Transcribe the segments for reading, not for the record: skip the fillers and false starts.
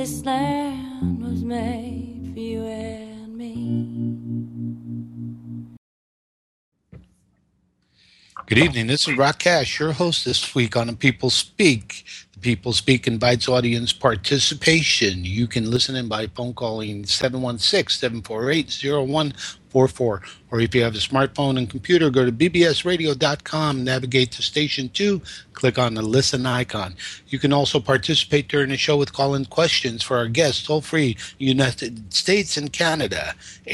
this land was made for you and me. Good evening. This is Rock Cash, your host this week on The People Speak. The People Speak invites audience participation. You can listen in by phone calling 716-748-0144. Or if you have a smartphone and computer, go to bbsradio.com, navigate to station 2, click on the listen icon. You can also participate during the show with call-in questions for our guests, toll free, United States and Canada,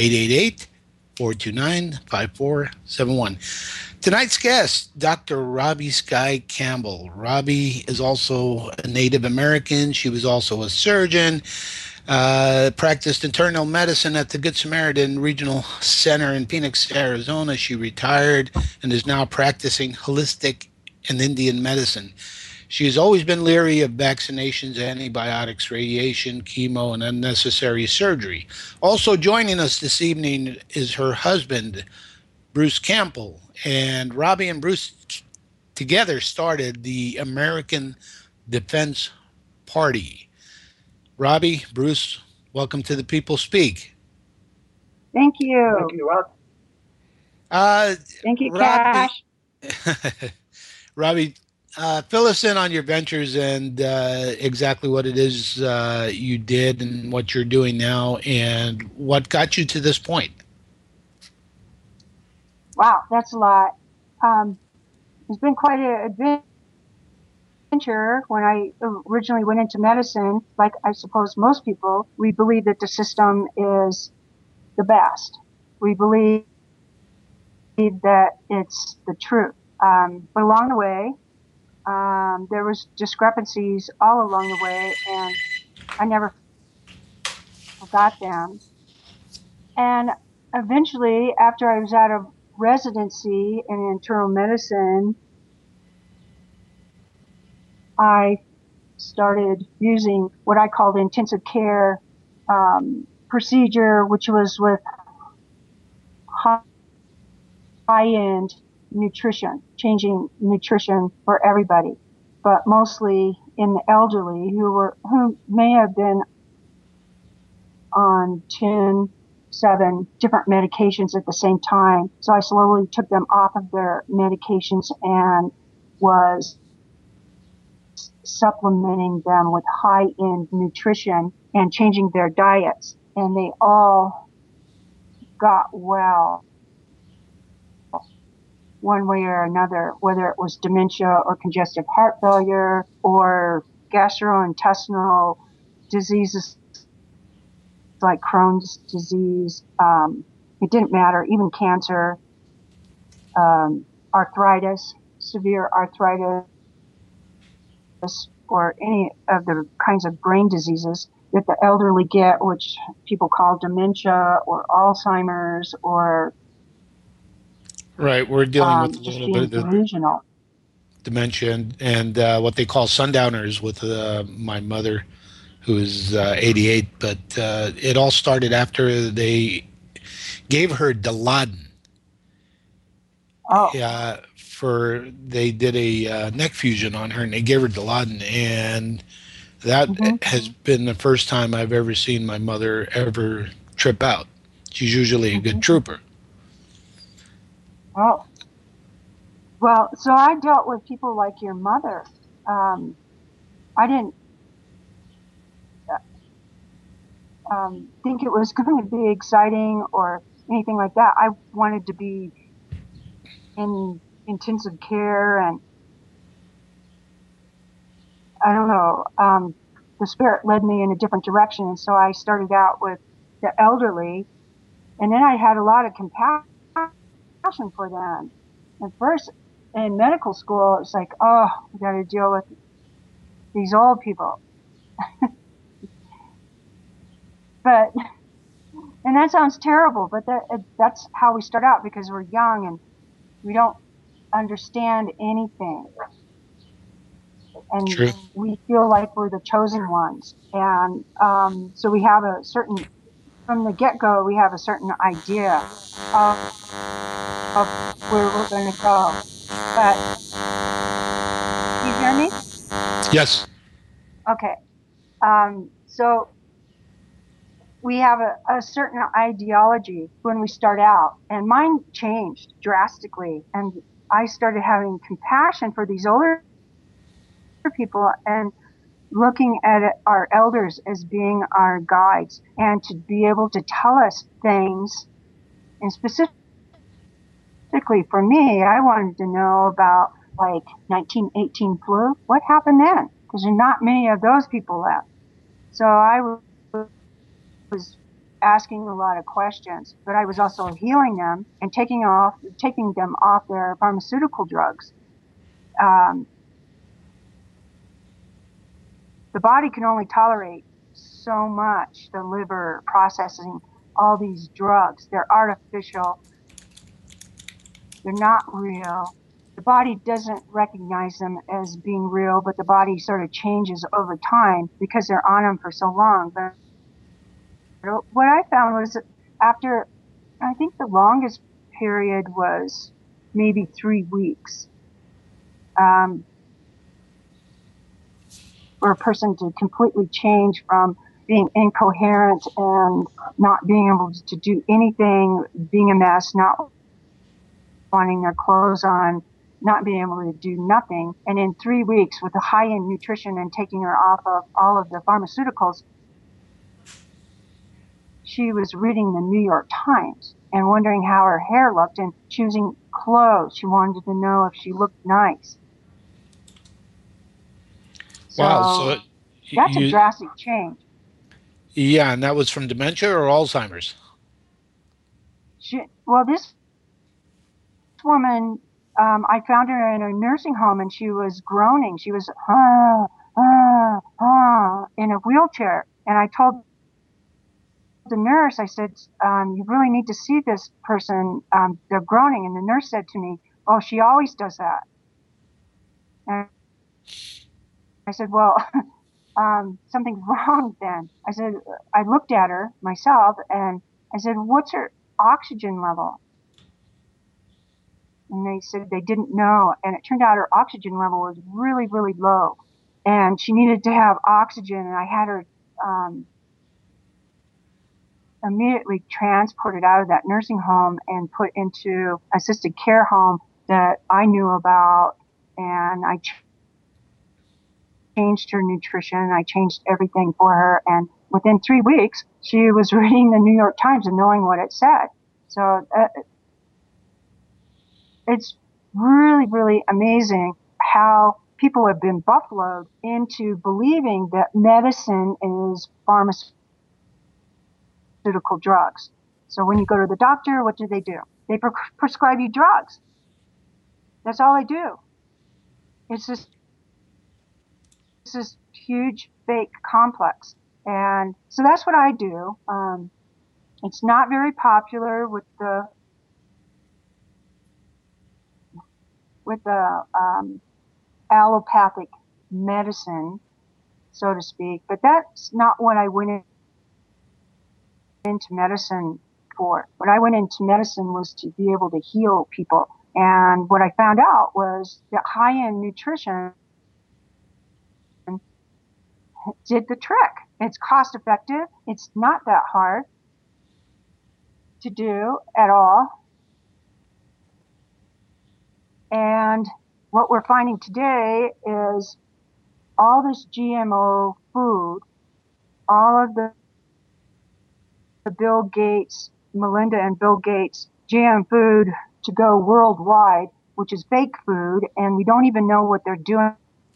888-429-5471. Tonight's guest, Dr. Robbie Sky Campbell. Robbie is also a Native American. She was also a surgeon, practiced internal medicine at the Good Samaritan Regional Center in Phoenix, Arizona. She retired and is now practicing holistic and Indian medicine. She has always been leery of vaccinations, antibiotics, radiation, chemo, and unnecessary surgery. Also joining us this evening is her husband, Bruce Campbell. And Robbie and Bruce together started the American Defense Party. Robbie, Bruce, welcome to The People Speak. Thank you. Thank you, Rob. Thank you, Cash. Robbie, fill us in on your ventures and exactly what it is you did and what you're doing now and what got you to this point. Wow, that's a lot. It's been quite an adventure. When I originally went into medicine, like I suppose most people, we believe that the system is the best. We believe that it's the truth. But along the way, there was discrepancies all along the way, and I never forgot them. And eventually, after I was out of residency in internal medicine, I started using what I called intensive care procedure, which was with high-end nutrition, changing nutrition for everybody, but mostly in the elderly who may have been on 7 different medications at the same time. So I slowly took them off of their medications and was supplementing them with high-end nutrition and changing their diets. And they all got well one way or another, whether it was dementia or congestive heart failure or gastrointestinal diseases like Crohn's disease. It didn't matter, even cancer, arthritis, severe arthritis, or any of the kinds of brain diseases that the elderly get, which people call dementia or Alzheimer's or Right, we're dealing with a just little being bit of delusional. dementia and what they call sundowners with my mother, who is 88. But it all started after they gave her Dilaudid. Oh. They did a neck fusion on her, and they gave her Dilaudid, and that has been the first time I've ever seen my mother ever trip out. She's usually a good trooper. Oh. Well, so I dealt with people like your mother. I didn't think it was going to be exciting or anything like that. I wanted to be in intensive care, and I don't know, the spirit led me in a different direction. And so I started out with the elderly, and then I had a lot of compassion for them. At first, in medical school, it's like, oh, we got to deal with these old people. But, and that sounds terrible, but that's how we start out, because we're young and we don't understand anything. And True. We feel like we're the chosen ones. And so we have a certain, from the get-go, we have a certain idea of where we're going to go. But, you hear me? Yes. Okay. So we have a certain ideology when we start out, and mine changed drastically. And I started having compassion for these older people and looking at our elders as being our guides and to be able to tell us things. And specifically for me, I wanted to know about like 1918 flu. What happened then? Because there are not many of those people left. So I was asking a lot of questions, but I was also healing them and taking them off their pharmaceutical drugs. Um, the body can only tolerate so much. The liver processing all these drugs. They're artificial. They're not real. The body doesn't recognize them as being real, but the body sort of changes over time because they're on them for so long. But what I found was that after, I think the longest period was maybe 3 weeks, for a person to completely change from being incoherent and not being able to do anything, being a mess, not wanting their clothes on, not being able to do nothing. And in 3 weeks, with the high-end nutrition and taking her off of all of the pharmaceuticals, she was reading the New York Times and wondering how her hair looked and choosing clothes. She wanted to know if she looked nice. Wow. So that's a you, drastic change. yeah, and that was from dementia or Alzheimer's? Well, this woman, I found her in a nursing home and she was groaning. She was, in a wheelchair. And I told the nurse, I said, you really need to see this person. They're groaning. And the nurse said to me, oh, she always does that. And I said, well, something's wrong then. I said, I looked at her myself and I said, what's her oxygen level? And they said they didn't know. And it turned out her oxygen level was really, really low. And she needed to have oxygen. And I had her immediately transported out of that nursing home and put into assisted care home that I knew about. And I changed her nutrition. I changed everything for her. And within 3 weeks, she was reading the New York Times and knowing what it said. So it's really, really amazing how people have been buffaloed into believing that medicine is pharmaceutical drugs. So when you go to the doctor, what do? They prescribe you drugs. That's all they do. It's this huge fake complex. And so that's what I do. It's not very popular with the allopathic medicine, so to speak, but that's not what I went into medicine for. What I went into medicine was to be able to heal people. And what I found out was that high-end nutrition did the trick. It's cost effective. It's not that hard to do at all. And what we're finding today is all this GMO food, all of the Bill Gates, Melinda and Bill Gates GM food to go worldwide, which is fake food, and we don't even know what they're doing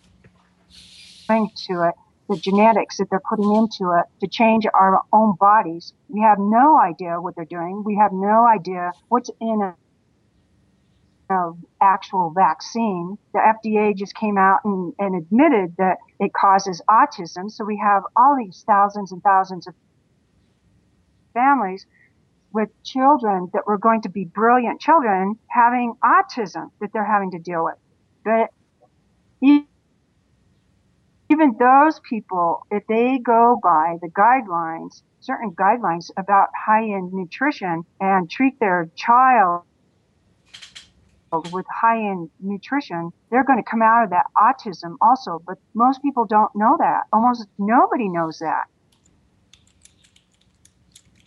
to it, the genetics that they're putting into it to change our own bodies. We have no idea what they're doing. We have no idea what's in a actual vaccine. The FDA just came out and admitted that it causes autism. So we have all these thousands and thousands of families with children that were going to be brilliant children having autism that they're having to deal with. But even those people, if they go by the guidelines, certain guidelines about high-end nutrition and treat their child with high-end nutrition, they're going to come out of that autism also. But most people don't know that. Almost nobody knows that.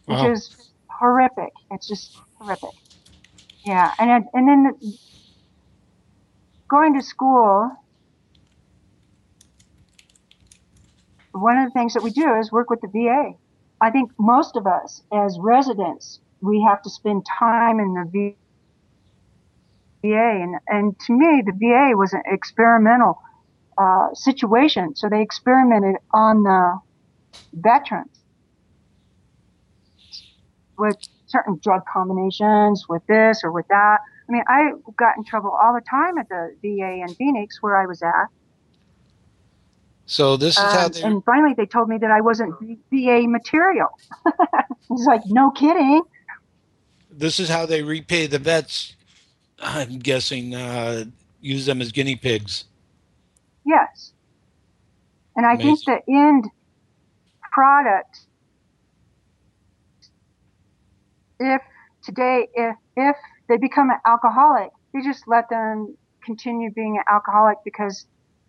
which Wow. is horrific. It's just horrific. Yeah, and then going to school, one of the things that we do is work with the VA. I think most of us as residents, we have to spend time in the VA. And to me, the VA was an experimental situation. So they experimented on the veterans with certain drug combinations, with this or with that. I mean, I got in trouble all the time at the VA in Phoenix where I was at. So this is how And finally, they told me that I wasn't VA material. It's like, no kidding. they repay the vets. I'm guessing use them as guinea pigs. Yes. And I think Amazing. the end product, if today, if they become an alcoholic, they just let them continue being an alcoholic because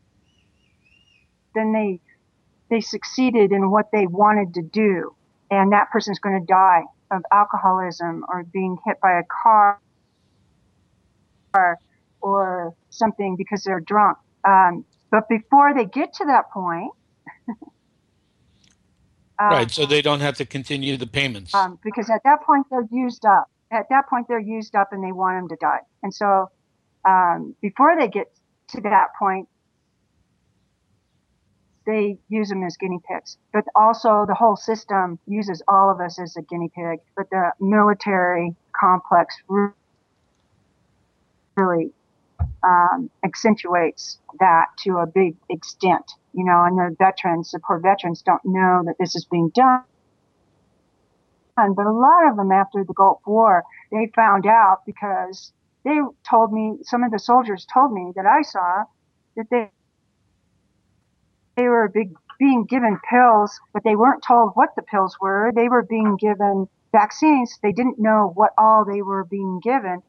then they succeeded in what they wanted to do. And that person's going to die of alcoholism or being hit by a car or something because they're drunk. But before they get to that point, Right. So they don't have to continue the payments. because at that point they're used up. At that point they're used up and they want them to die. And so before they get to that point, they use them as guinea pigs. But also the whole system uses all of us as a guinea pig. But the military complex really accentuates that to a big extent, you know, and the poor veterans don't know that this is being done. But a lot of them after the Gulf War, they found out because they told me, some of the soldiers told me that I saw that they were being given pills, but they weren't told what the pills were. They were being given vaccines. They didn't know what all they were being given.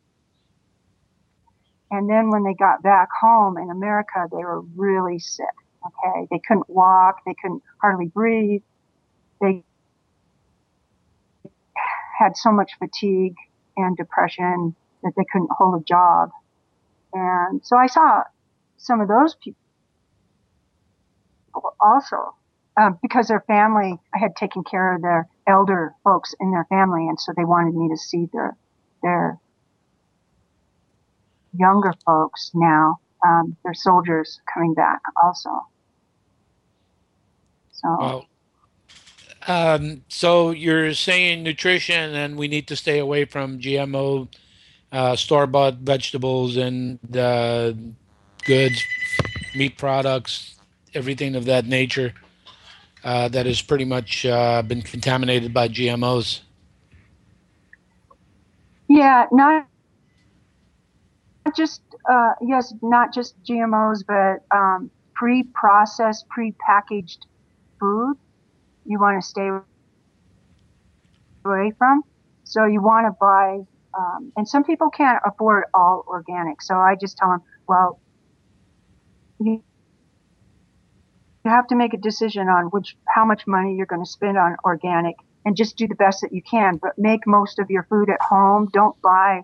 And then when they got back home in America, they were really sick. Okay. They couldn't walk. They couldn't hardly breathe. They had so much fatigue and depression that they couldn't hold a job. And so I saw some of those people also, because their family, I had taken care of their elder folks in their family. And so they wanted me to see their younger folks now, their soldiers coming back also. So, Well, so you're saying nutrition, and we need to stay away from GMO, store-bought vegetables and goods, meat products, everything of that nature that has pretty much been contaminated by GMOs. yeah, not just, yes, not just GMOs, but pre-processed, pre-packaged food you want to stay away from. So you want to buy, and some people can't afford all organic. So I just tell them, well, you have to make a decision on how much money you're going to spend on organic and just do the best that you can, but make most of your food at home. Don't buy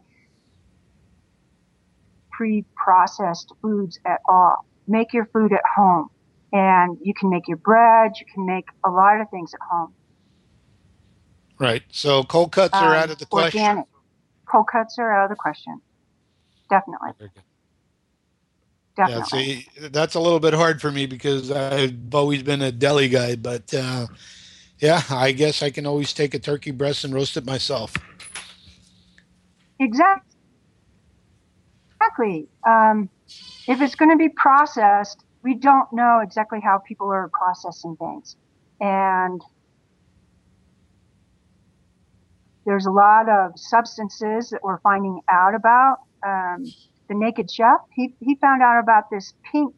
pre-processed foods at all. Make your food at home, and you can make your bread. You can make a lot of things at home. Right. So cold cuts are out of the question. Organic. Cold cuts are out of the question. Definitely. Yeah, Definitely. see, that's a little bit hard for me because I've always been a deli guy, but yeah, I guess I can always take a turkey breast and roast it myself. Exactly. If it's going to be processed, we don't know exactly how people are processing things. And there's a lot of substances that we're finding out about. The Naked Chef, he found out about this pink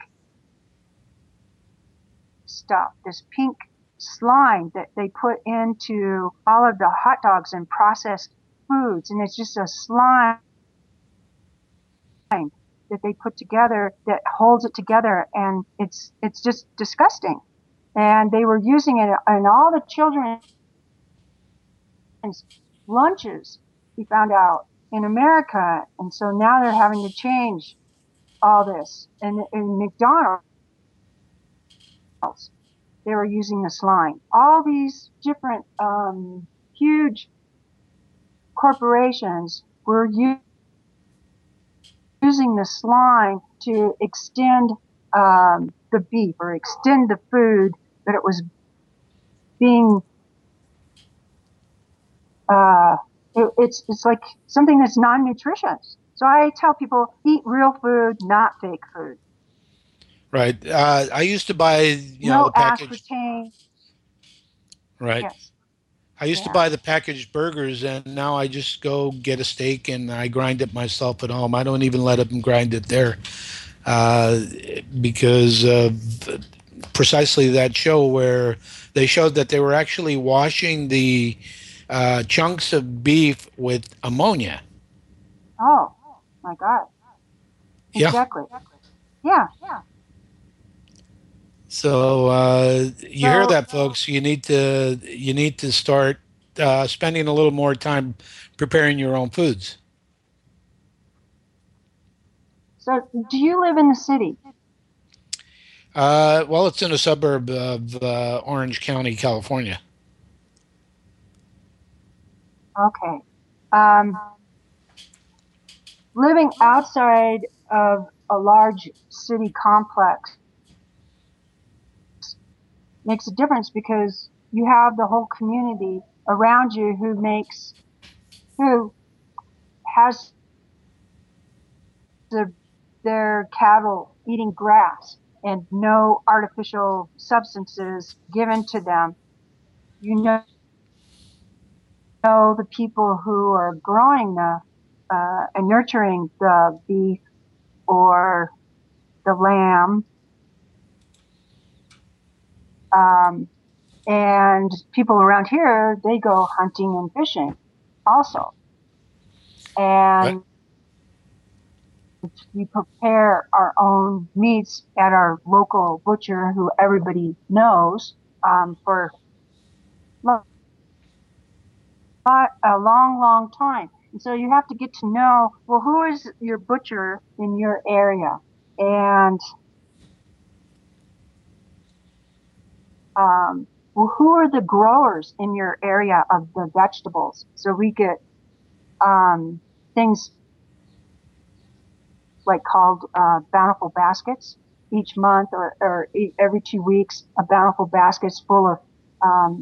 stuff, this pink slime that they put into all of the hot dogs and processed foods. And it's just a slime that they put together that holds it together. And it's just disgusting. And they were using it in all the children lunches, he found out, in America. And so now they're having to change all this. And in McDonald's, they were using this line. All these different huge corporations were using this line to extend the beef or extend the food that it was being it's like something that's non-nutritious. So I tell people, eat real food, not fake food. Right. I used to buy, No the packaged. aspartame. Right. Yes. I used to Yeah. buy the packaged burgers, and now I just go get a steak and I grind it myself at home. I don't even let them grind it there, uh, because of precisely that show where they showed that they were actually washing the chunks of beef with ammonia. Oh my God. Yeah. Exactly. Yeah. So you hear So that, folks? You need to start spending a little more time preparing your own foods. do you live in the city? Well, it's in a suburb of Orange County, California. Okay. Um, living outside of a large city complex makes a difference because you have the whole community around you who has the, their cattle eating grass and no artificial substances given to them. You know the people who are growing the and nurturing the beef or the lamb, um, and people around here they go hunting and fishing also, Right. and we prepare our own meats at our local butcher who everybody knows for a long, long time. And so you have to get to know, well, who is your butcher in your area? And well, who are the growers in your area of the vegetables? So we get things like called bountiful baskets each month or every 2 weeks, a bountiful baskets full of um,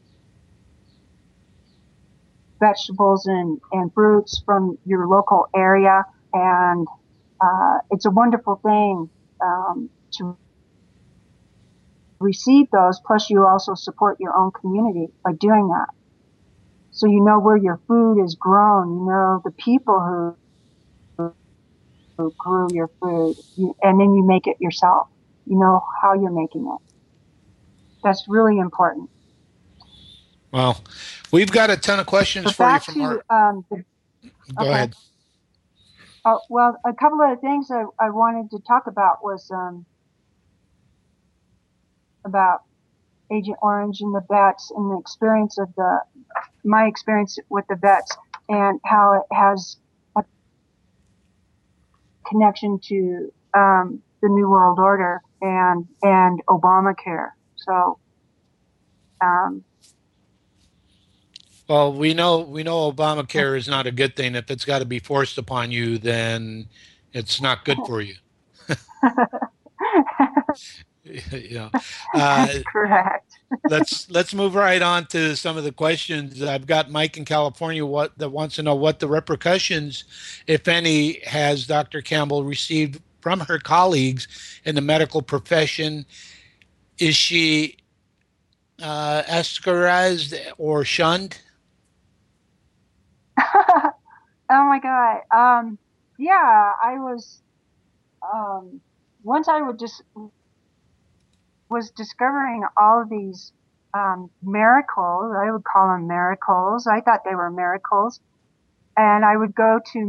vegetables and fruits from your local area. And it's a wonderful thing to receive those. Plus, you also support your own community by doing that. So you know where your food is grown. You know the people who grew your food, and then you make it yourself. You know how you're making it. That's really important. Well, we've got a ton of questions But for you back from to our. Go okay. ahead. Well, a couple of things I wanted to talk about was about Agent Orange and the vets and the experience of my experience with the vets and how it has a connection to the New World Order and Obamacare. So um, Well, we know Obamacare is not a good thing. If it's got to be forced upon you, then it's not good for you. you know. Uh, correct. let's move right on to some of the questions. I've got Mike in California that wants to know what the repercussions, if any, has Dr. Campbell received from her colleagues in the medical profession. Is she ascarized or shunned? Oh my God. Yeah, I was um, once I would just was discovering all of these miracles. I would call them miracles. I thought they were miracles. And I would go to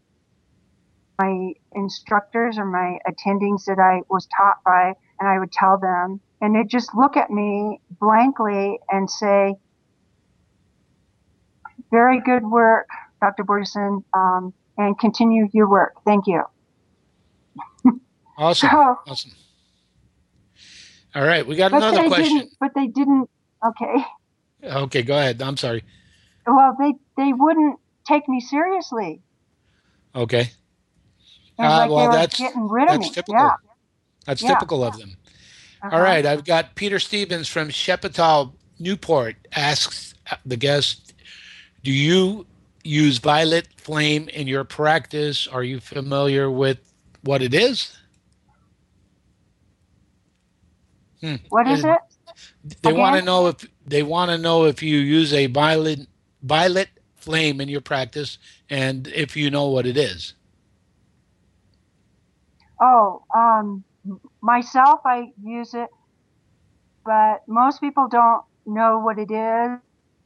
my instructors or my attendings that I was taught by, and I would tell them, and they'd just look at me blankly and say, Very good work, Dr. Borgeson, and continue your work. Thank you. Awesome. So, Awesome. All right. We got another question. They didn't. Okay. Okay, go ahead. I'm sorry. Well, they wouldn't take me seriously. Okay. It was like they were That's getting rid of me. typical. Yeah. That's Yeah. typical of them. Uh-huh. All right. I've got Peter Stevens from Shepperton, Newport asks the guest, do you use violet flame in your practice? Are you familiar with what it is? What is it? They want to know if you use a violet flame in your practice and if you know what it is. Oh, myself, I use it, but most people don't know what it is.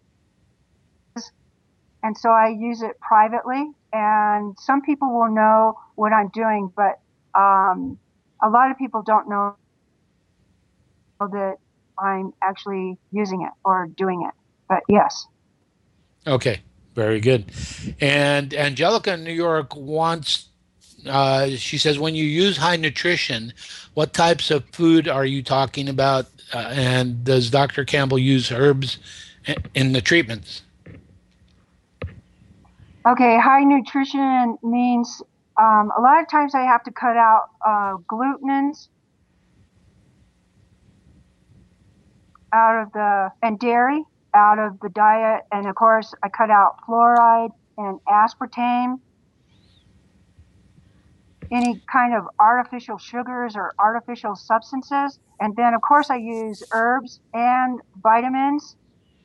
And so I use it privately, and some people will know what I'm doing, but a lot of people don't know that I'm actually using it or doing it. But yes. Okay, very good. And Angelica in New York wants, she says, when you use high nutrition, what types of food are you talking about? And does Dr. Campbell use herbs in the treatments? Okay, high nutrition means a lot of times I have to cut out glutenins and dairy out of the diet, and of course I cut out fluoride and aspartame, any kind of artificial sugars or artificial substances, and then of course I use herbs and vitamins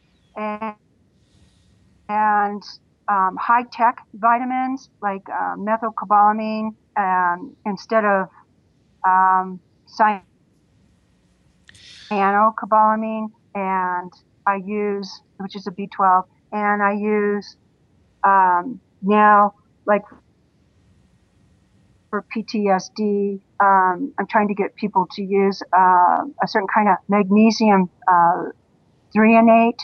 and high-tech vitamins like methylcobalamin instead of cyanocobalamin, and I use, which is a B12, and I use now, like for PTSD, I'm trying to get people to use a certain kind of magnesium threonate,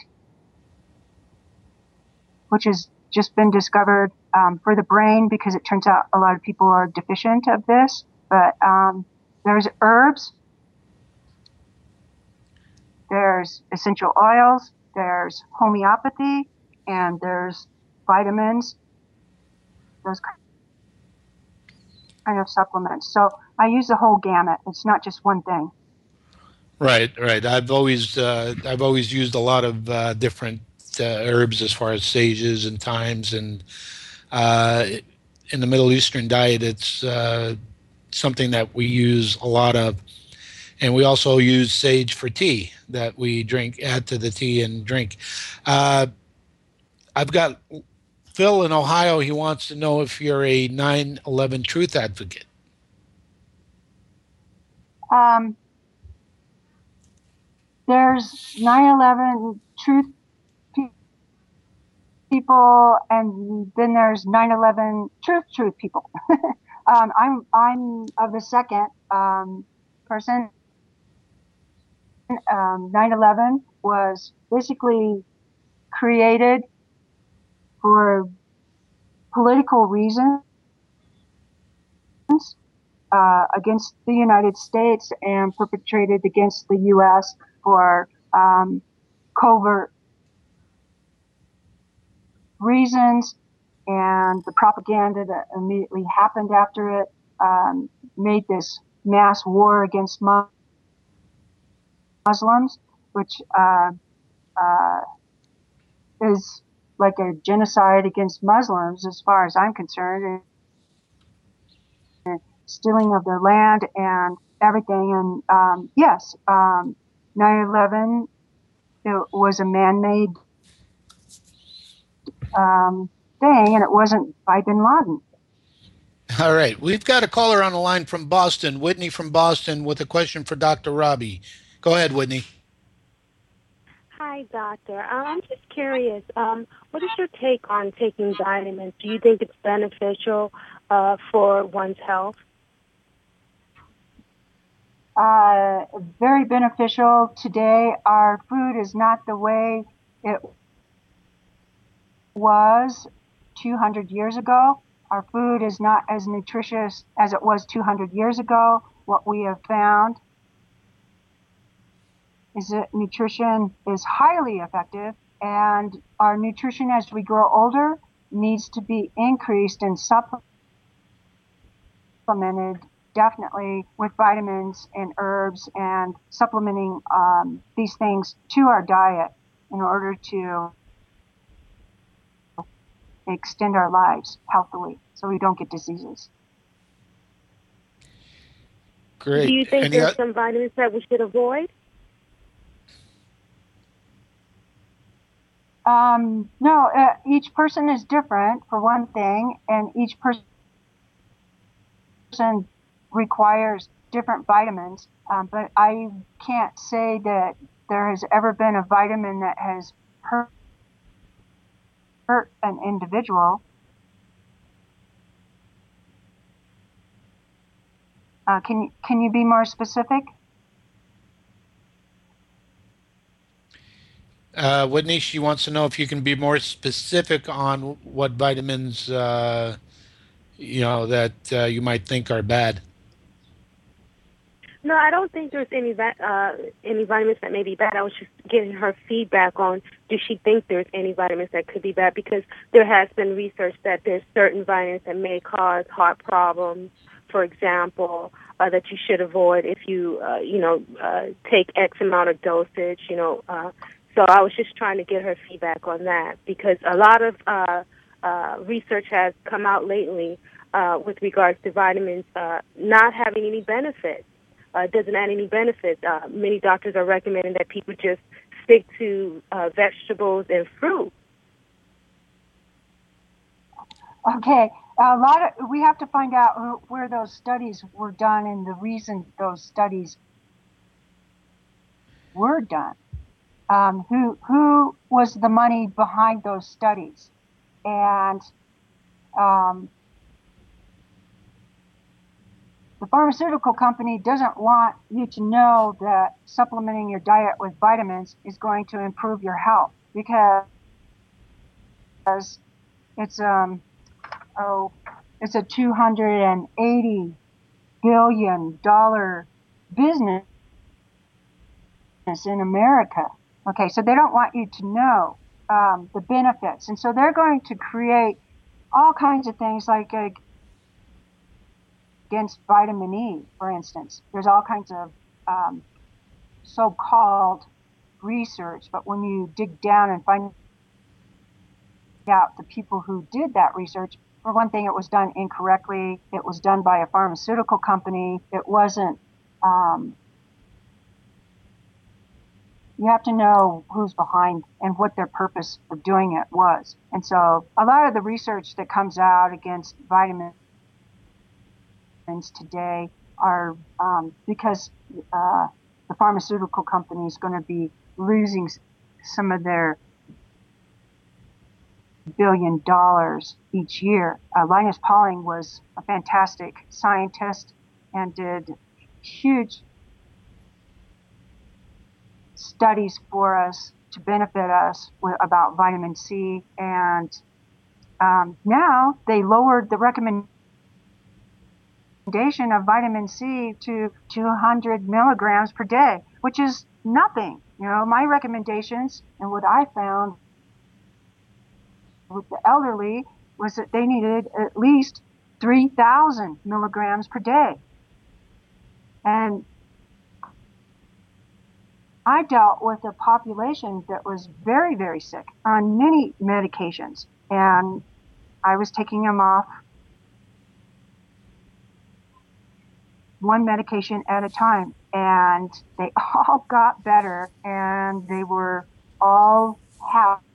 which has just been discovered for the brain, because it turns out a lot of people are deficient of this. But there's herbs, there's essential oils, there's homeopathy, and there's vitamins, those kind of supplements. So I use the whole gamut. It's not just one thing. Right, right. I've always used a lot of different herbs as far as sages and thymes, and in the Middle Eastern diet, it's something that we use a lot of. And we also use sage for tea that we drink, add to the tea and drink. I've got Phil in Ohio. He wants to know if you're a 9/11 truth advocate. There's 9/11 truth people, and then there's 9/11 truth people. I'm of the second person. 9/11 was basically created for political reasons against the United States and perpetrated against the U.S. for covert reasons, and the propaganda that immediately happened after it made this mass war against Muslims, which is like a genocide against Muslims as far as I'm concerned, and stealing of their land and everything. And yes, 9/11, it was a man-made thing, and it wasn't by bin Laden. All right. We've got a caller on the line from Boston, Whitney from Boston, with a question for Dr. Robbie. Go ahead, Whitney. Hi, doctor. I'm just curious. What is your take on taking vitamins? Do you think it's beneficial for one's health? Very beneficial. Today, our food is not the way it was 200 years ago. Our food is not as nutritious as it was 200 years ago. What we have found is that nutrition is highly effective, and our nutrition as we grow older needs to be increased and supplemented definitely with vitamins and herbs and supplementing these things to our diet in order to extend our lives healthily so we don't get diseases. Great. Do you think there's some vitamins that we should avoid? No, each person is different for one thing, and each person requires different vitamins. But I can't say that there has ever been a vitamin that has hurt an individual. Can you be more specific? Whitney, she wants to know if you can be more specific on what vitamins, that you might think are bad. No, I don't think there's any vitamins that may be bad. I was just getting her feedback on, does she think there's any vitamins that could be bad? Because there has been research that there's certain vitamins that may cause heart problems, for example, that you should avoid if you, take X amount of dosage, So I was just trying to get her feedback on that, because a lot of research has come out lately with regards to vitamins not having any benefits. Doesn't add any benefits. Many doctors are recommending that people just stick to vegetables and fruit. Okay, we have to find out where those studies were done and the reason those studies were done. Who was the money behind those studies, and the pharmaceutical company doesn't want you to know that supplementing your diet with vitamins is going to improve your health, because it's a $280 billion business in America. Okay, so they don't want you to know the benefits, and so they're going to create all kinds of things like against vitamin E, for instance. There's all kinds of so-called research, but when you dig down and find out the people who did that research, for one thing, it was done incorrectly. It was done by a pharmaceutical company. It wasn't. You have to know who's behind and what their purpose for doing it was. And so a lot of the research that comes out against vitamins today are because the pharmaceutical company is going to be losing some of their $1 billion each year. Linus Pauling was a fantastic scientist and did huge studies for us to benefit us about vitamin C, and now they lowered the recommendation of vitamin C to 200 milligrams per day, which is nothing. My recommendations and what I found with the elderly was that they needed at least 3,000 milligrams per day. And I dealt with a population that was very, very sick on many medications, and I was taking them off one medication at a time, and they all got better, and they were all happy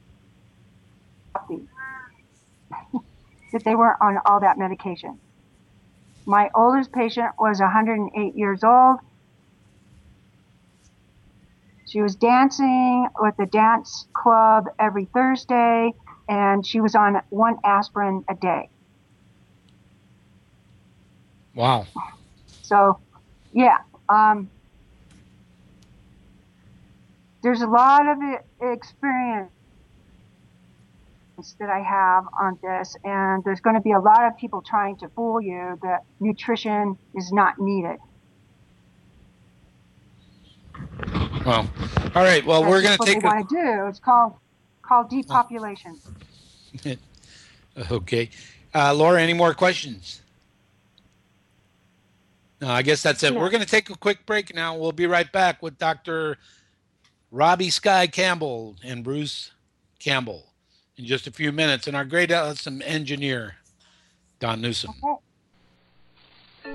that they weren't on all that medication. My oldest patient was 108 years old. She was dancing with the dance club every Thursday, and she was on 1 aspirin a day. Wow. So, yeah, there's a lot of experience that I have on this, and there's going to be a lot of people trying to fool you that nutrition is not needed. Well, all right. Well, we're going to take what they want to do. It's called depopulation. Okay. Laura, any more questions? No, I guess that's it. No. We're going to take a quick break now. We'll be right back with Dr. Robbie Sky Campbell and Bruce Campbell in just a few minutes, and our great awesome engineer, Don Newsom. Okay.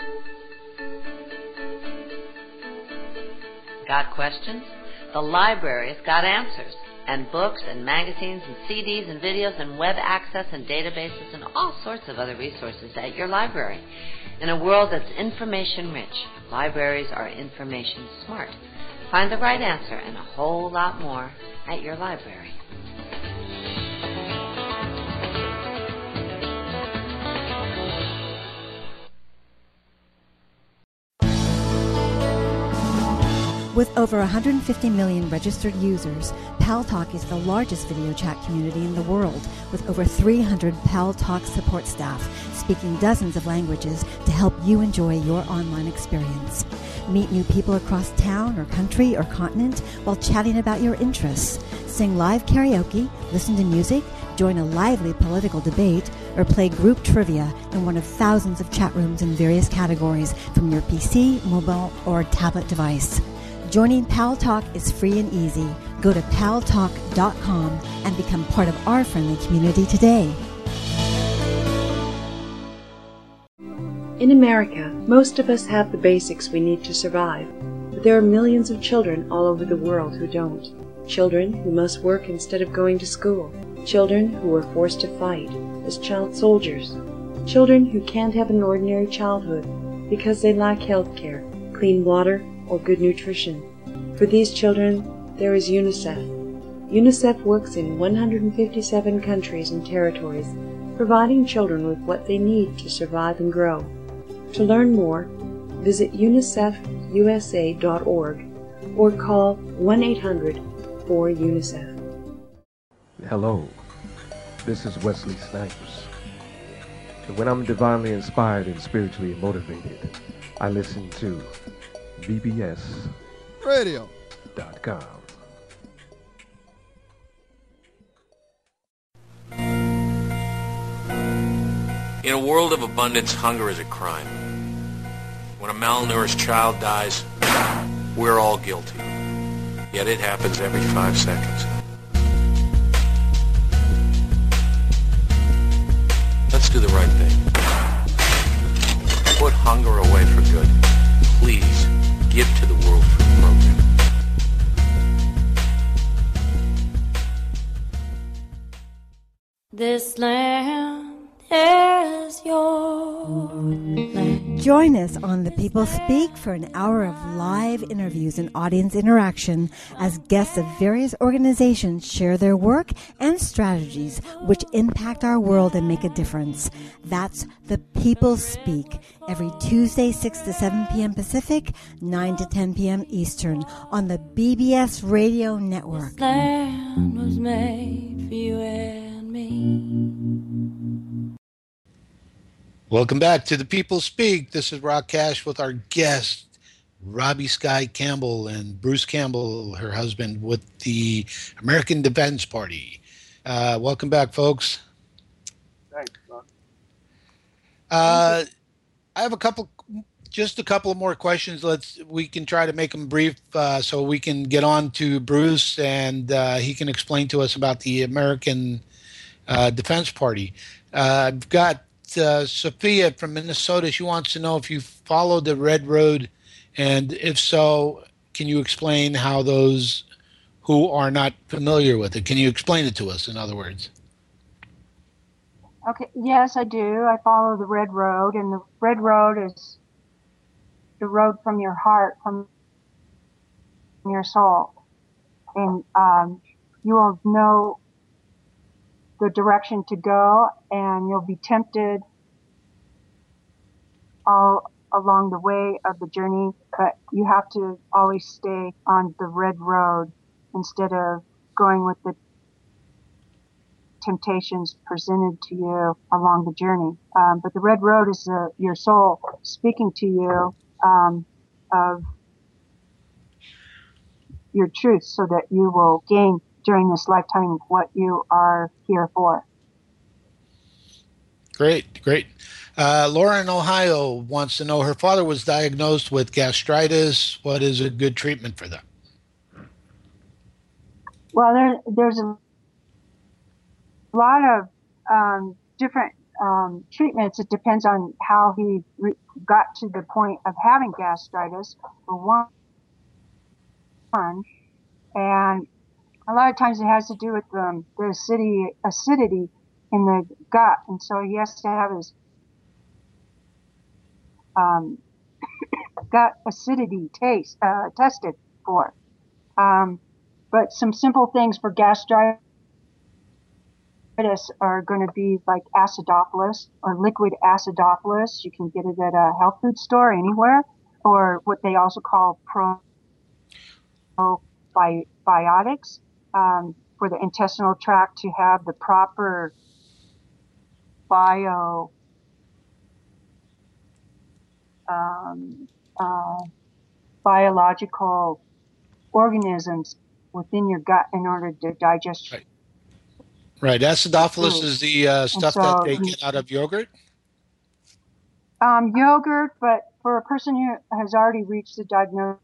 Got questions? The library's got answers. And books and magazines and CDs and videos and web access and databases and all sorts of other resources at your library. In a world that's information rich, libraries are information smart. Find the right answer and a whole lot more at your library. With over 150 million registered users, PalTalk is the largest video chat community in the world, with over 300 PalTalk support staff speaking dozens of languages to help you enjoy your online experience. Meet new people across town or country or continent while chatting about your interests. Sing live karaoke, listen to music, join a lively political debate, or play group trivia in one of thousands of chat rooms in various categories from your PC, mobile, or tablet device. Joining PalTalk is free and easy. Go to paltalk.com and become part of our friendly community today. In America, most of us have the basics we need to survive, but there are millions of children all over the world who don't. Children who must work instead of going to school. Children who are forced to fight as child soldiers. Children who can't have an ordinary childhood because they lack health care, clean water, or good nutrition. For these children, there is UNICEF. UNICEF works in 157 countries and territories, providing children with what they need to survive and grow. To learn more, visit unicefusa.org or call 1-800-4UNICEF. Hello, this is Wesley Snipes. And when I'm divinely inspired and spiritually motivated, I listen to bbsradio.com. In a world of abundance, hunger is a crime. When a malnourished child dies, we're all guilty. Yet it happens every 5 seconds. Let's do the right thing. Put hunger away for good. Please, give to the World Food Program. This land is your land. Join us on The People Speak for an hour of live interviews and audience interaction as guests of various organizations share their work and strategies which impact our world and make a difference. That's The People Speak, every Tuesday 6 to 7 p.m. Pacific, 9 to 10 p.m. Eastern on the BBS Radio Network. This land was made for you and me. Welcome back to The People Speak. This is Rock Cash with our guest, Robbie Sky Campbell and Bruce Campbell, her husband, with the American Defense Party. Welcome back, folks. Thanks, Rock. I have a couple of more questions. We can try to make them brief so we can get on to Bruce and he can explain to us about the American Defense Party. I've got Sophia from Minnesota. She wants to know if you follow the Red Road, and if so, can you explain how those who are not familiar with it, can you explain it to us, in other words? Okay, yes, I do. I follow the Red Road, and the Red Road is the road from your heart, from your soul. And you will know the direction to go, and you'll be tempted all along the way of the journey, but you have to always stay on the red road instead of going with the temptations presented to you along the journey. But the red road is your soul speaking to you of your truth so that you will gain during this lifetime what you are here for. Great, great. Laura in Ohio wants to know, her father was diagnosed with gastritis. What is a good treatment for that? Well, there's a lot of different treatments. It depends on how he got to the point of having gastritis, for one. And a lot of times it has to do with the acidity in the gut. And so he has to have his gut acidity tested for. But some simple things for gastritis are going to be like acidophilus or liquid acidophilus. You can get it at a health food store anywhere, or what they also call probiotics for the intestinal tract to have the proper biological organisms within your gut in order to digest. Right. Acidophilus is the stuff that they get out of yogurt? Yogurt, but for a person who has already reached the diagnosis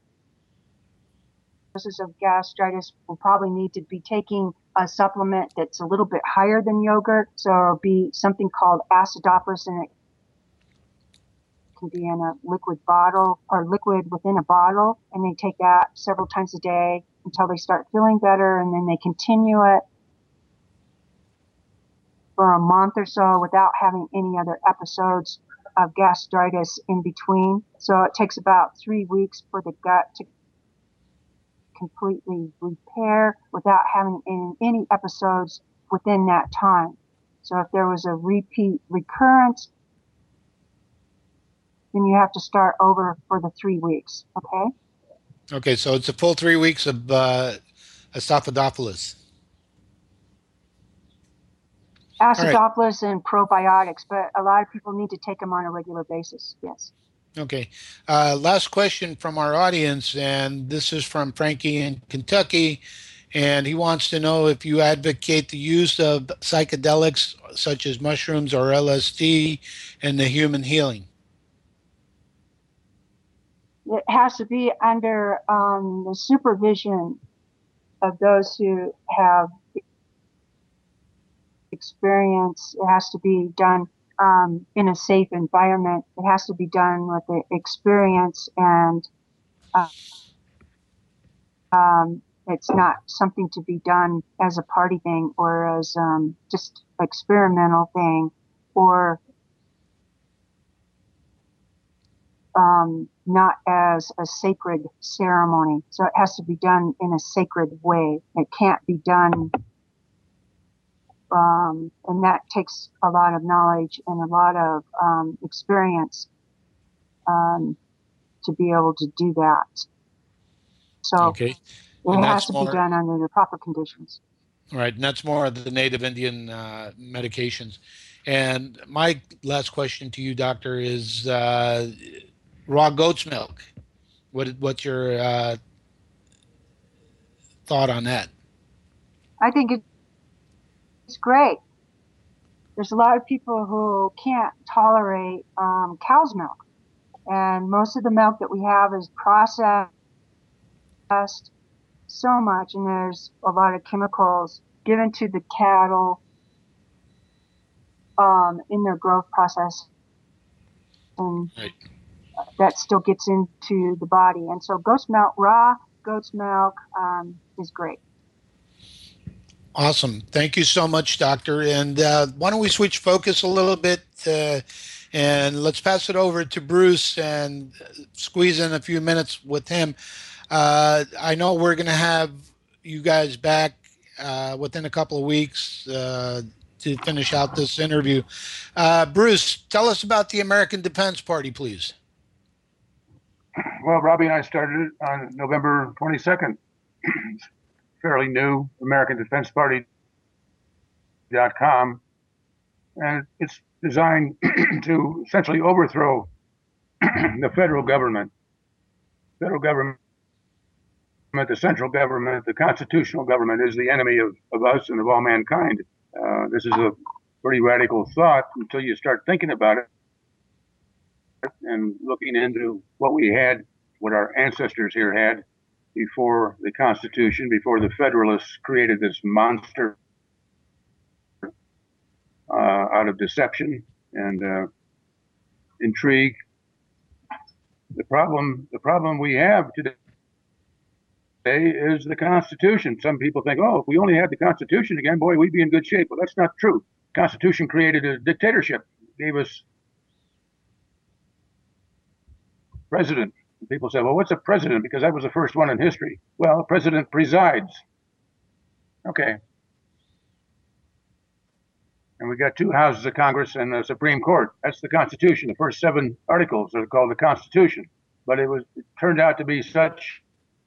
of gastritis, will probably need to be taking a supplement that's a little bit higher than yogurt. So it'll be something called acidophilus, and it can be in a liquid bottle or liquid within a bottle. And they take that several times a day until they start feeling better. And then they continue it for a month or so without having any other episodes of gastritis in between. So it takes about 3 weeks for the gut to completely repair without having any episodes within that time. So if there was a repeat recurrence, then you have to start over for the 3 weeks. Okay. Okay, so it's a full 3 weeks of acidophilus. Acidophilus and probiotics, but a lot of people need to take them on a regular basis. Yes. Okay. Last question from our audience, and this is from Frankie in Kentucky, and he wants to know if you advocate the use of psychedelics such as mushrooms or LSD in the human healing. It has to be under the supervision of those who have experience. It has to be done in a safe environment. It has to be done with the experience, and it's not something to be done as a party thing or as just experimental thing, or not as a sacred ceremony. So it has to be done in a sacred way. It can't be done and that takes a lot of knowledge and a lot of experience to be able to do that. So okay. It has to be done under the proper conditions. Right, and that's more of the native Indian medications. And my last question to you, Doctor, is raw goat's milk. What's your thought on that? I think it's great. There's a lot of people who can't tolerate cow's milk. And most of the milk that we have is processed so much, and there's a lot of chemicals given to the cattle in their growth process. And right. That still gets into the body. And so raw goat's milk is great. Awesome. Thank you so much, Doctor. And why don't we switch focus a little bit and let's pass it over to Bruce and squeeze in a few minutes with him. I know we're going to have you guys back within a couple of weeks to finish out this interview. Bruce, tell us about the American Defense Party, please. Well, Robbie and I started it on November 22nd. Fairly new. American Defense Party and it's designed to essentially overthrow the federal government. Federal government, the central government, the constitutional government is the enemy of us and of all mankind. This is a pretty radical thought until you start thinking about it and looking into what we had, what our ancestors here had before the Constitution, before the Federalists created this monster out of deception and intrigue. The problem we have today is the Constitution. Some people think, oh, if we only had the Constitution again, boy, we'd be in good shape. Well, that's not true. The Constitution created a dictatorship, gave us president. People say, well, what's a president? Because that was the first one in history. Well, a president presides. Okay. And we got 2 houses of Congress and the Supreme Court. That's the Constitution. The first 7 articles are called the Constitution. But it turned out to be such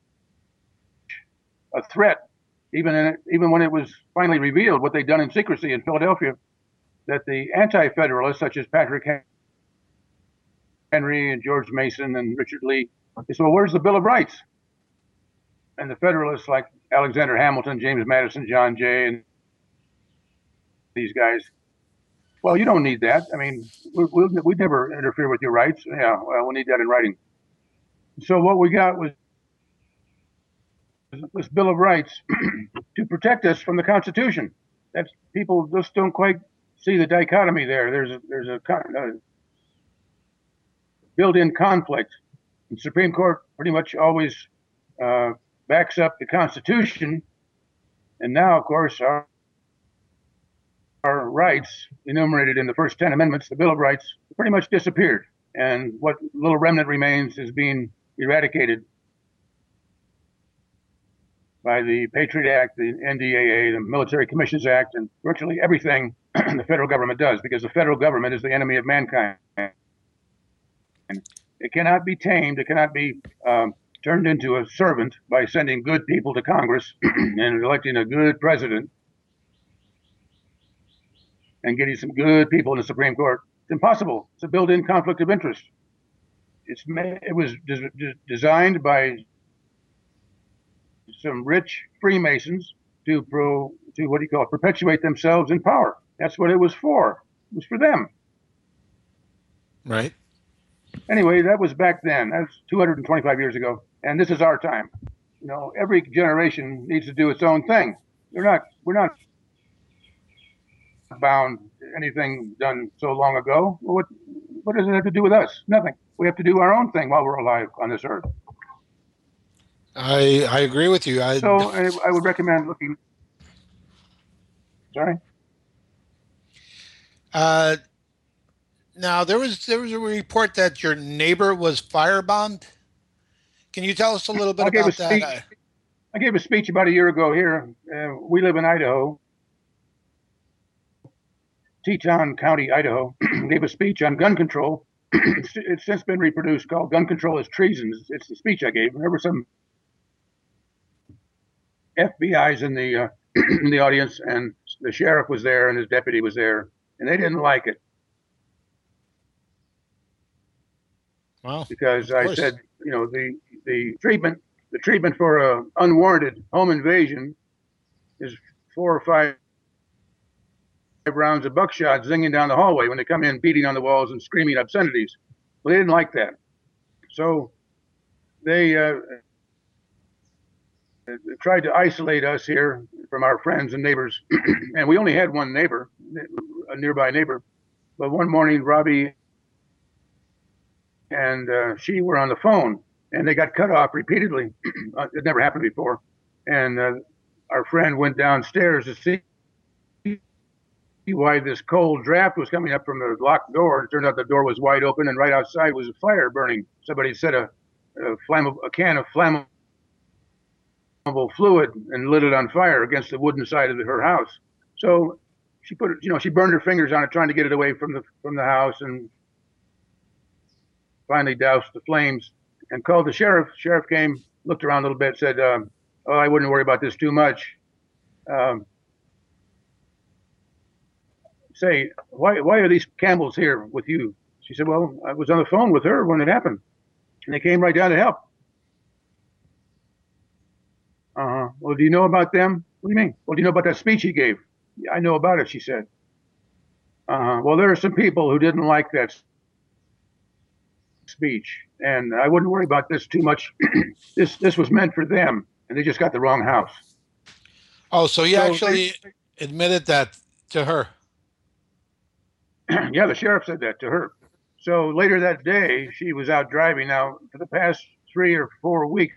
a threat, even when it was finally revealed what they'd done in secrecy in Philadelphia, that the anti-federalists, such as Patrick Henry and George Mason and Richard Lee, they said, well, where's the Bill of Rights? And the Federalists like Alexander Hamilton, James Madison, John Jay, and these guys, well, you don't need that. I mean, we'd never interfere with your rights. Yeah, well, we'll need that in writing. So what we got was this Bill of Rights to protect us from the Constitution. That's, people just don't quite see the dichotomy there. There's a built-in conflict. The Supreme Court pretty much always backs up the Constitution, and now, of course, our rights enumerated in the first 10 amendments, the Bill of Rights, pretty much disappeared, and what little remnant remains is being eradicated by the Patriot Act, the NDAA, the Military Commissions Act, and virtually everything the federal government does, because the federal government is the enemy of mankind. And it cannot be tamed. It cannot be turned into a servant by sending good people to Congress and electing a good president and getting some good people in the Supreme Court. It's impossible. It's a built-in conflict of interest. It was designed by some rich Freemasons to perpetuate themselves in power. That's what it was for. It was for them. Right. Anyway, that was back then. That was 225 years ago, and this is our time. You know, every generation needs to do its own thing. We're not bound to anything done so long ago. What does it have to do with us? Nothing. We have to do our own thing while we're alive on this earth. I agree with you. So I would recommend looking. Sorry. Now there was a report that your neighbor was firebombed. Can you tell us a little bit about that? I gave a speech about a year ago here. We live in Idaho, Teton County, Idaho. Gave a speech on gun control. It's since been reproduced, called "Gun Control is Treason." It's the speech I gave. There were some FBI's in the in the audience, and the sheriff was there, and his deputy was there, and they didn't like it. Wow. Because I said, you know, the treatment for a unwarranted home invasion is 4 or 5 rounds of buckshot zinging down the hallway when they come in, beating on the walls and screaming obscenities. Well, they didn't like that, so they tried to isolate us here from our friends and neighbors. And we only had one neighbor, a nearby neighbor. But one morning, Robbie and she were on the phone, and they got cut off repeatedly. It never happened before. And our friend went downstairs to see why this cold draft was coming up from the locked door. It turned out the door was wide open, and right outside was a fire burning. Somebody set a can of flammable fluid and lit it on fire against the wooden side of her house. So she she burned her fingers on it, trying to get it away from the house, and finally doused the flames and called the sheriff. Sheriff came, looked around a little bit, said, "Oh, I wouldn't worry about this too much. say, why are these Campbells here with you? She said, well, I was on the phone with her when it happened, and they came right down to help. Well, do you know about them? What do you mean? Well, do you know about that speech he gave? Yeah, I know about it, she said. Well, there are some people who didn't like that speech, and I wouldn't worry about this too much. This was meant for them, and they just got the wrong house. Oh, so you actually admitted that to her? Yeah, the sheriff said that to her. So later that day, she was out driving. Now, for the past 3 or 4 weeks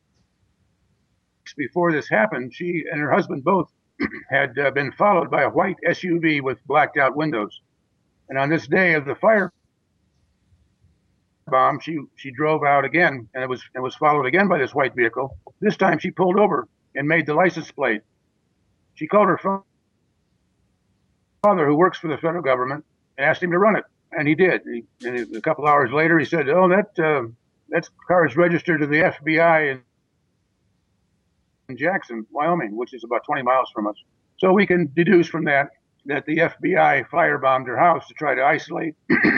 before this happened, she and her husband both had been followed by a white SUV with blacked out windows. And on this day of the fire bomb, she drove out again, and it was followed again by this white vehicle. This time she pulled over and made the license plate. She called her father, who works for the federal government, and asked him to run it, and he did. And a couple hours later, he said, "Oh, that car is registered to the FBI in Jackson, Wyoming, which is about 20 miles from us." So we can deduce from that the FBI firebombed her house to try to isolate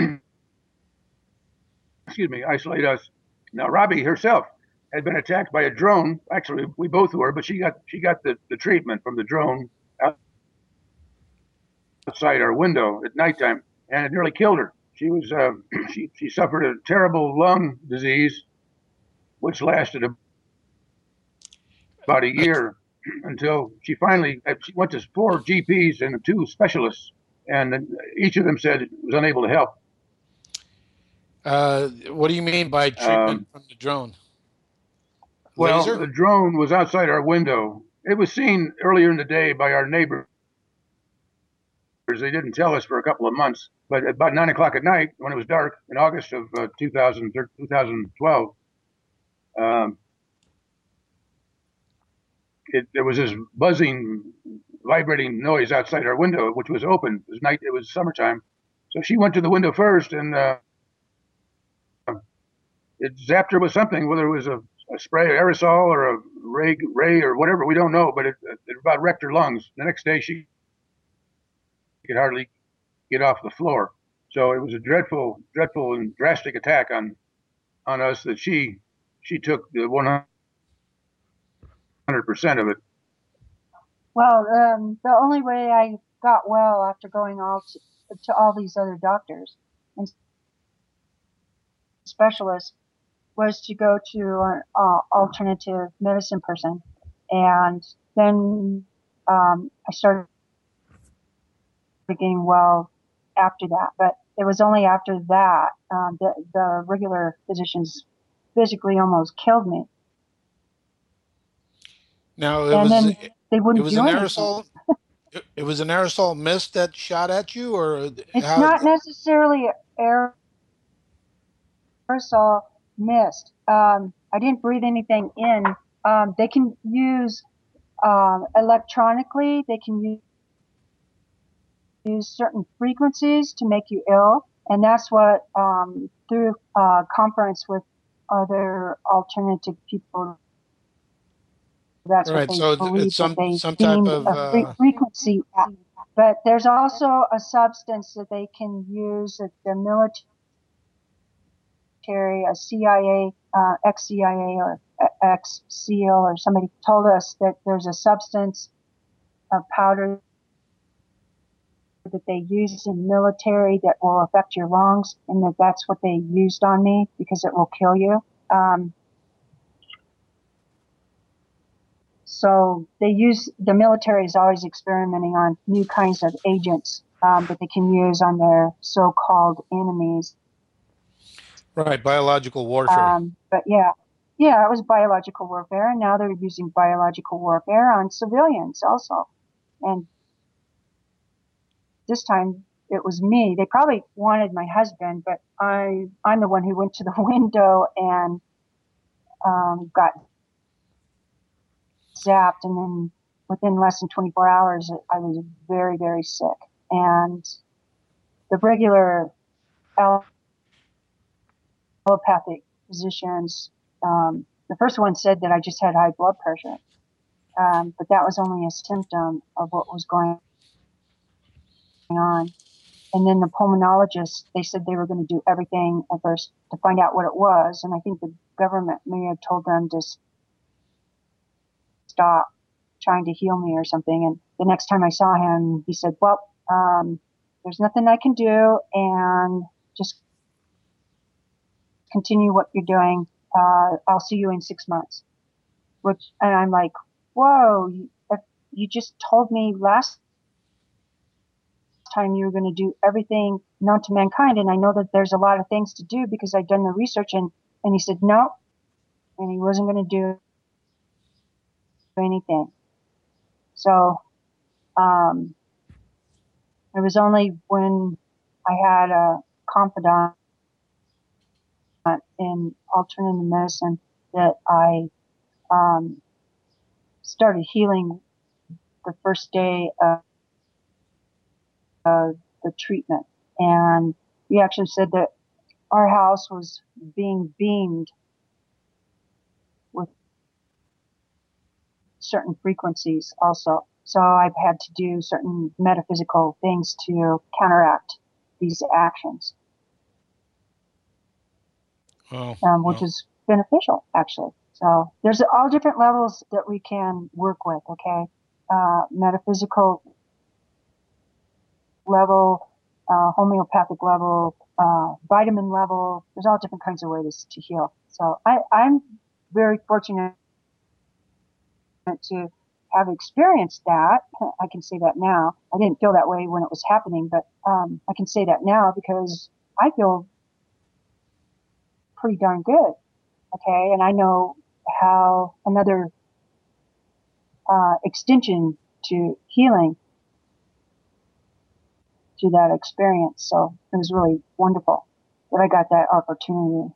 us. Now, Robbie herself had been attacked by a drone. Actually, we both were, but she got the treatment from the drone outside our window at nighttime, and it nearly killed her. She was she suffered a terrible lung disease, which lasted about a year until she finally went to 4 GPs and 2 specialists, and each of them said it was unable to help. What do you mean by treatment from the drone? Well, Laser? the drone was outside our window. It was seen earlier in the day by our neighbors. They didn't tell us for a couple of months, but about 9 o'clock at night, when it was dark in August of 2012, there was this buzzing, vibrating noise outside our window, which was open. It was night. It was summertime, so she went to the window first, and it zapped her with something, whether it was a spray, aerosol, or a ray or whatever. We don't know, but it about wrecked her lungs. The next day, she could hardly get off the floor. So it was a dreadful and drastic attack on us that she took the 100% of it. Well, the only way I got well after going to all these other doctors and specialists was to go to an alternative medicine person, and then I started getting well after that. But it was only after that the regular physicians physically almost killed me. Now they wouldn't it was do an anything. aerosol. It was an aerosol mist that shot at you, or it's not necessarily aerosol mist. I didn't breathe anything in. They can use electronically. They can use certain frequencies to make you ill, and that's what through conference with other alternative people. That's right. what they So believe, it's some that type deemed of a frequency. But there's also a substance that they can use at the military, a CIA, ex-CIA or ex-SEAL or somebody told us that there's a substance, a powder that they use in the military that will affect your lungs, and that's what they used on me because it will kill you. So the military is always experimenting on new kinds of agents that they can use on their so-called enemies. right, biological warfare. But yeah, it was biological warfare, and now they're using biological warfare on civilians also. And this time it was me. They probably wanted my husband, but I'm the one who went to the window and got zapped, and then within less than 24 hours, I was very, very sick. And the regular allopathic physicians, the first one said that I just had high blood pressure, but that was only a symptom of what was going on. And then the pulmonologists, they said they were going to do everything at first to find out what it was. And I think the government may have told them to stop trying to heal me or something. And the next time I saw him, he said, well, there's nothing I can do, and just continue what you're doing. I'll see you in 6 months. And I'm like, whoa, you just told me last time you were going to do everything known to mankind, and I know that there's a lot of things to do because I've done the research. And he said no, and he wasn't going to do anything. So it was only when I had a confidant in alternative medicine that I started healing the first day of the treatment. And he actually said that our house was being beamed with certain frequencies also. So I've had to do certain metaphysical things to counteract these actions, which is beneficial, actually. So there's all different levels that we can work with, okay? Metaphysical level, homeopathic level, vitamin level. There's all different kinds of ways to heal. So I'm very fortunate to have experienced that. I can say that now. I didn't feel that way when it was happening, but I can say that now because I feel pretty darn good. Okay, and I know how another extension to healing to that experience. So it was really wonderful that I got that opportunity.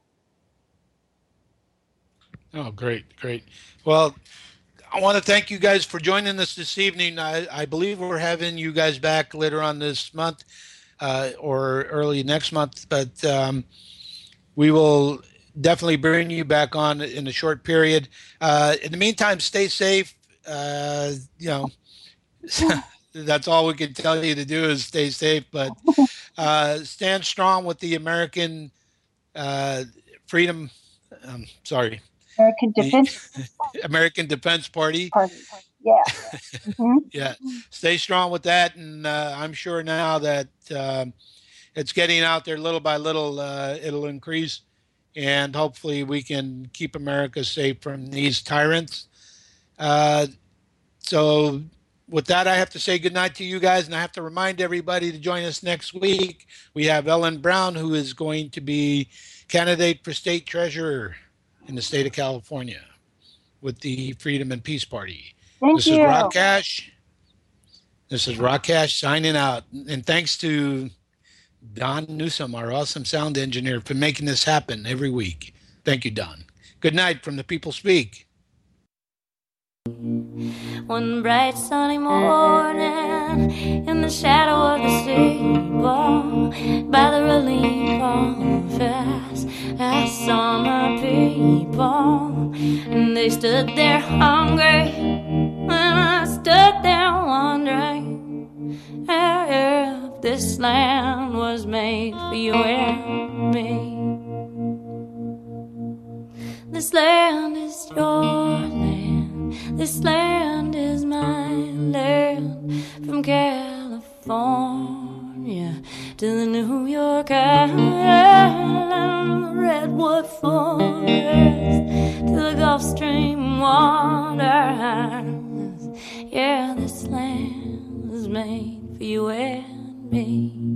Oh, great. Well, I want to thank you guys for joining us this evening. I believe we're having you guys back later on this month or early next month, but we will definitely bring you back on in a short period. In the meantime, stay safe. That's all we can tell you to do is stay safe, but stand strong with the American Freedom. American Defense Party. Yeah. Yeah. Stay strong with that. And I'm sure now that it's getting out there little by little, it'll increase. And hopefully we can keep America safe from these tyrants. So with that, I have to say goodnight to you guys. And I have to remind everybody to join us next week. We have Ellen Brown, who is going to be candidate for state treasurer in the state of California with the Freedom and Peace Party. This is Rock Cash. This is Rock Cash signing out. And thanks to Don Newsom, our awesome sound engineer, for making this happen every week. Thank you, Don. Good night from the People Speak. One bright sunny morning, in the shadow of the steeple, by the relief office, I saw my people, and they stood there hungry, and I stood there wondering if this land was made for you and me. This land is your land, this land is my land. From California to the New York Island, the Redwood Forest to the Gulf Stream waters. Yeah, this land is made for you and me.